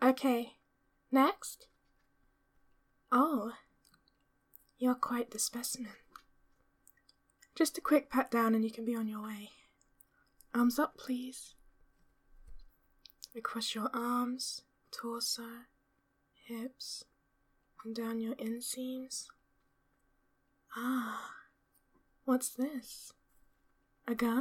Okay, next. Oh, you're quite the specimen. Just a quick pat down and you can be on your way. Arms up, please. Across your arms, torso, hips, and down your inseams. Ah, what's this? A gun?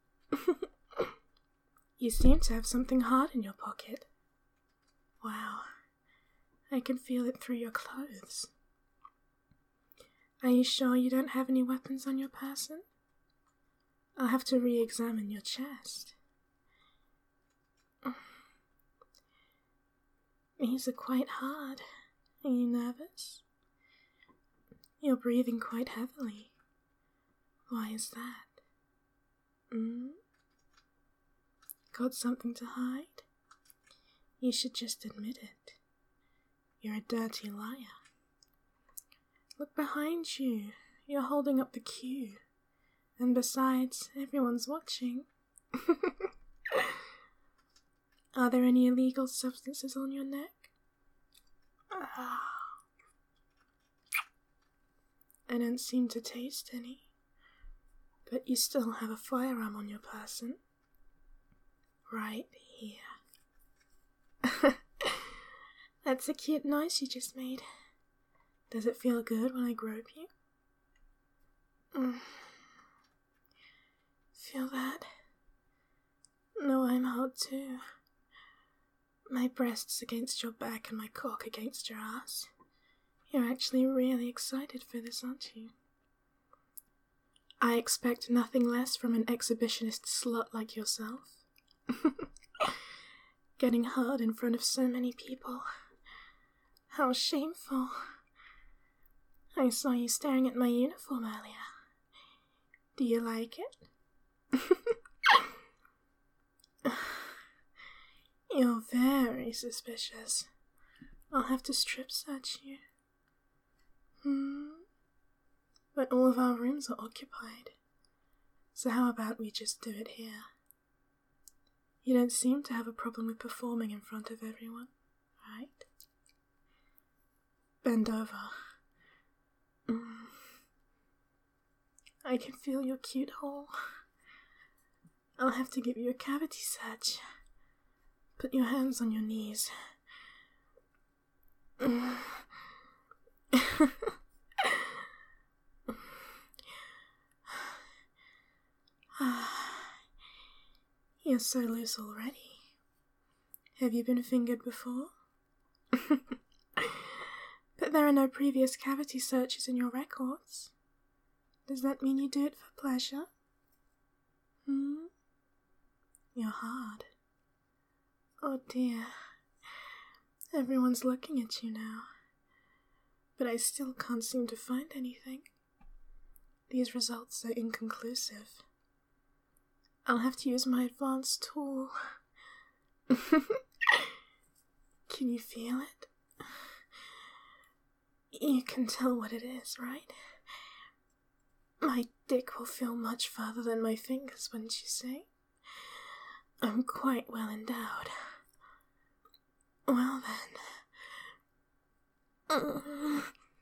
You seem to have something hard in your pocket. Wow, I can feel it through your clothes. Are you sure you don't have any weapons on your person? I'll have to re-examine your chest. These are quite hard. Are you nervous? You're breathing quite heavily. Why is that? Got something to hide? You should just admit it. You're a dirty liar. Look behind you. You're holding up the cue. And besides, everyone's watching. Are there any illegal substances on your neck? I don't seem to taste any. But you still have a firearm on your person. Right here. That's a cute noise you just made. Does it feel good when I grope you? Feel that? No, I'm hard too. My breasts against your back and my cock against your ass. You're actually really excited for this, aren't you? I expect nothing less from an exhibitionist slut like yourself. Getting hard in front of so many people. How shameful. I saw you staring at my uniform earlier. Do you like it? You're very suspicious. I'll have to strip search you. But all of our rooms are occupied. So how about we just do it here? You don't seem to have a problem with performing in front of everyone, right? Bend over. I can feel your cute hole. I'll have to give you a cavity search. Put your hands on your knees. You're so loose already. Have you been fingered before? But there are no previous cavity searches in your records. Does that mean you do it for pleasure? You're hard. Oh dear. Everyone's looking at you now. But I still can't seem to find anything. These results are inconclusive. I'll have to use my advanced tool. Can you feel it? You can tell what it is, right? My dick will feel much farther than my fingers, wouldn't you say? I'm quite well endowed. Well then.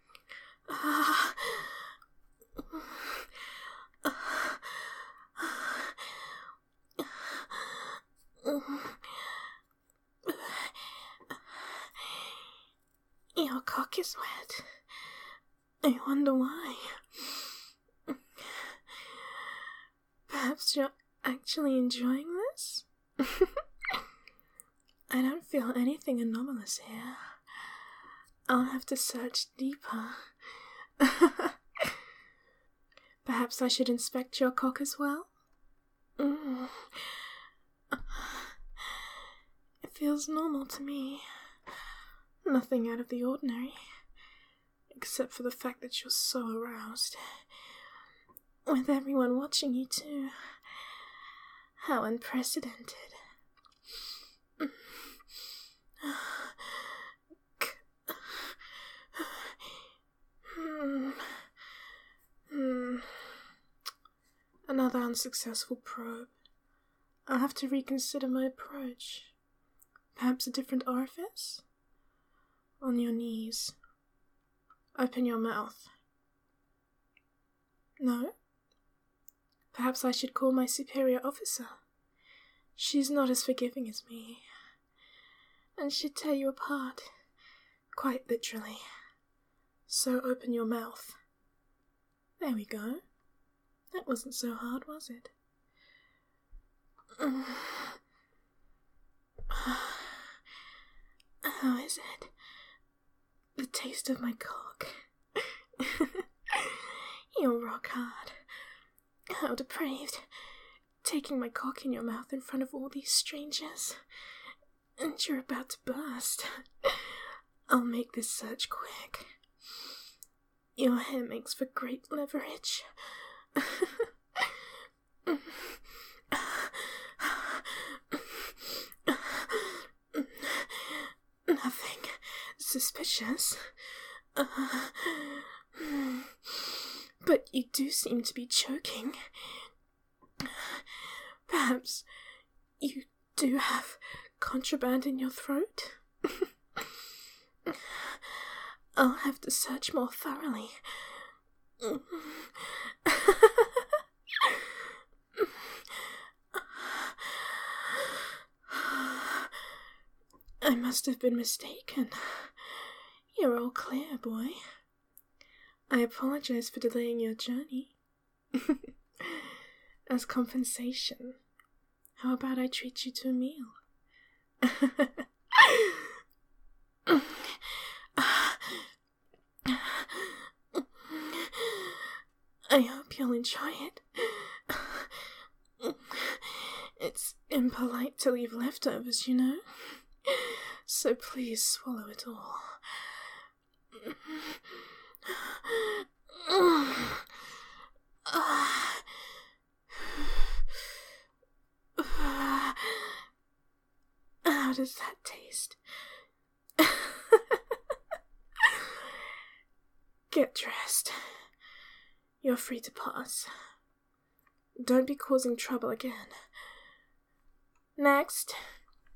Your cock is wet. I wonder why. Perhaps you're actually enjoying this? I don't feel anything anomalous here. I'll have to search deeper. Perhaps I should inspect your cock as well? It feels normal to me. Nothing out of the ordinary. Except for the fact that you're so aroused. With everyone watching you too. How unprecedented. Another unsuccessful probe. I'll have to reconsider my approach. Perhaps a different orifice? On your knees. Open your mouth. No? Perhaps I should call my superior officer. She's not as forgiving as me, and she'd tear you apart, quite literally. So open your mouth. There we go. That wasn't so hard, was it? How is it? The taste of my cock. You're rock hard. How depraved. Taking my cock in your mouth in front of all these strangers. And you're about to burst. I'll make this search quick. Your hair makes for great leverage. Nothing suspicious. But you do seem to be choking. Perhaps you do have contraband in your throat? I'll have to search more thoroughly. I must have been mistaken. You're all clear, boy. I apologize for delaying your journey. As compensation, how about I treat you to a meal? I hope you'll enjoy it. It's impolite to leave leftovers, you know? So please swallow it all. How does that taste? Get dressed. You're free to pass. Don't be causing trouble again. Next.